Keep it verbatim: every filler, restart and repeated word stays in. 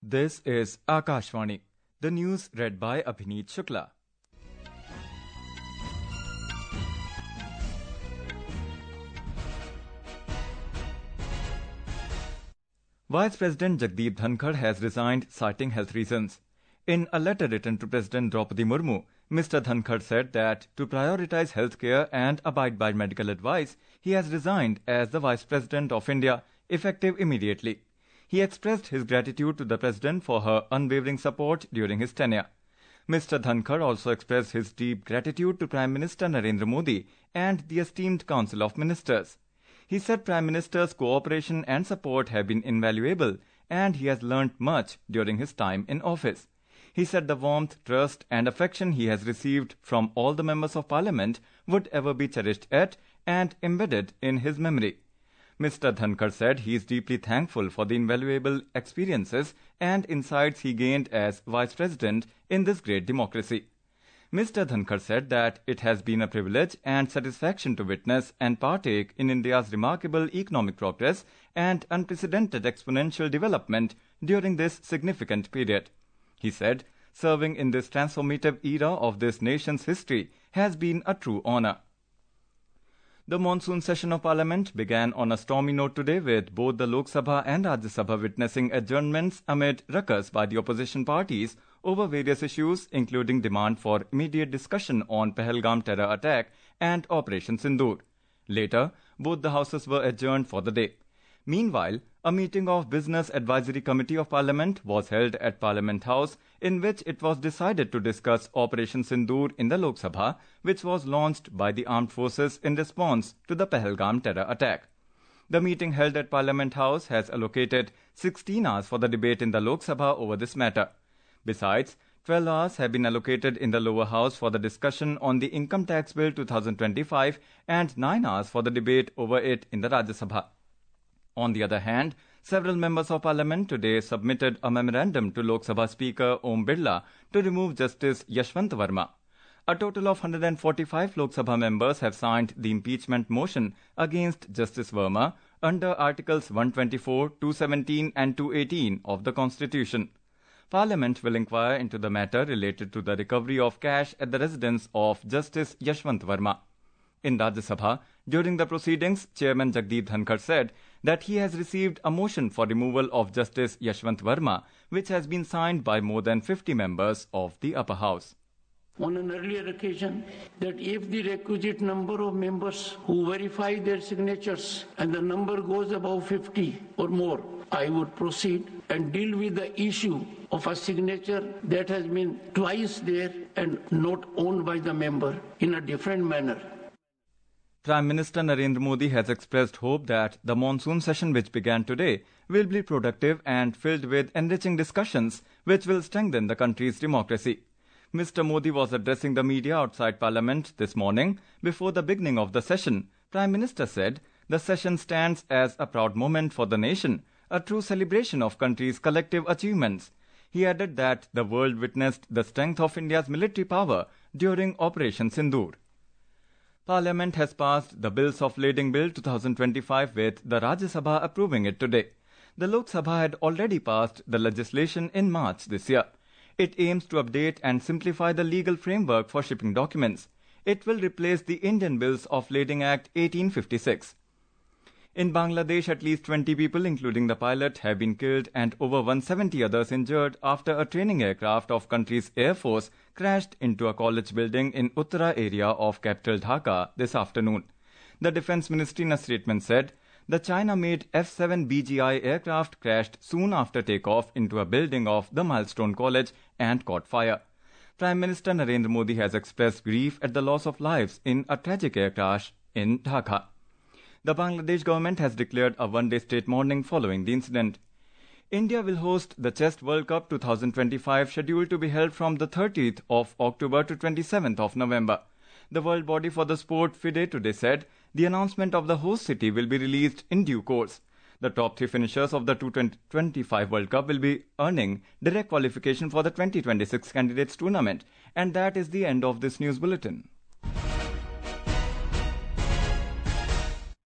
This is Akashvani. The news read by Abhineet Shukla. Vice President Jagdeep Dhankhar has resigned citing health reasons. In a letter written to President Draupadi Murmu, Mister Dhankhar said that to prioritize healthcare and abide by medical advice, he has resigned as the Vice President of India, effective immediately. He expressed his gratitude to the President for her unwavering support during his tenure. Mister Dhankhar also expressed his deep gratitude to Prime Minister Narendra Modi and the esteemed Council of Ministers. He said Prime Minister's cooperation and support have been invaluable and he has learnt much during his time in office. He said the warmth, trust and affection he has received from all the members of Parliament would ever be cherished at and embedded in his memory. Mister Dhankhar said he is deeply thankful for the invaluable experiences and insights he gained as Vice President in this great democracy. Mister Dhankhar said that it has been a privilege and satisfaction to witness and partake in India's remarkable economic progress and unprecedented exponential development during this significant period. He said, serving in this transformative era of this nation's history has been a true honor. The monsoon session of Parliament began on a stormy note today with both the Lok Sabha and Rajya Sabha witnessing adjournments amid ruckus by the opposition parties over various issues including demand for immediate discussion on Pahalgam terror attack and Operation Sindoor. Later, both the houses were adjourned for the day. Meanwhile, a meeting of Business Advisory Committee of Parliament was held at Parliament House in which it was decided to discuss Operation Sindoor in the Lok Sabha, which was launched by the armed forces in response to the Pahalgam terror attack. The meeting held at Parliament House has allocated sixteen hours for the debate in the Lok Sabha over this matter. Besides, twelve hours have been allocated in the lower house for the discussion on the Income Tax Bill twenty twenty-five and nine hours for the debate over it in the Rajya Sabha. On the other hand, several members of Parliament today submitted a memorandum to Lok Sabha Speaker Om Birla to remove Justice Yashwant Verma. A total of one hundred forty-five Lok Sabha members have signed the impeachment motion against Justice Verma under Articles one twenty-four, two seventeen and two eighteen of the Constitution. Parliament will inquire into the matter related to the recovery of cash at the residence of Justice Yashwant Verma. In Rajya Sabha, during the proceedings, Chairman Jagdeep Dhankhar said that he has received a motion for removal of Justice Yashwant Verma, which has been signed by more than fifty members of the upper house. On an earlier occasion, that if the requisite number of members who verify their signatures and the number goes above fifty or more, I would proceed and deal with the issue of a signature that has been twice there and not owned by the member in a different manner. Prime Minister Narendra Modi has expressed hope that the monsoon session which began today will be productive and filled with enriching discussions which will strengthen the country's democracy. Mister Modi was addressing the media outside Parliament this morning. Before the beginning of the session, Prime Minister said the session stands as a proud moment for the nation, a true celebration of country's collective achievements. He added that the world witnessed the strength of India's military power during Operation Sindoor. Parliament has passed the Bills of Lading Bill twenty twenty-five with the Rajya Sabha approving it today. The Lok Sabha had already passed the legislation in March this year. It aims to update and simplify the legal framework for shipping documents. It will replace the Indian Bills of Lading Act eighteen fifty-six. In Bangladesh, at least twenty people, including the pilot, have been killed and over one hundred seventy others injured after a training aircraft of country's Air Force crashed into a college building in Uttara area of capital Dhaka this afternoon. The Defence Ministry in a statement said, the China-made F seven B G I aircraft crashed soon after takeoff into a building of the Milestone College and caught fire. Prime Minister Narendra Modi has expressed grief at the loss of lives in a tragic air crash in Dhaka. The Bangladesh government has declared a one-day state mourning following the incident. India will host the Chess World Cup twenty twenty-five, scheduled to be held from the thirtieth of October to twenty-seventh of November. The world body for the sport, FIDE, today said the announcement of the host city will be released in due course. The top three finishers of the twenty twenty-five World Cup will be earning direct qualification for the twenty twenty-six candidates tournament. And that is the end of this news bulletin.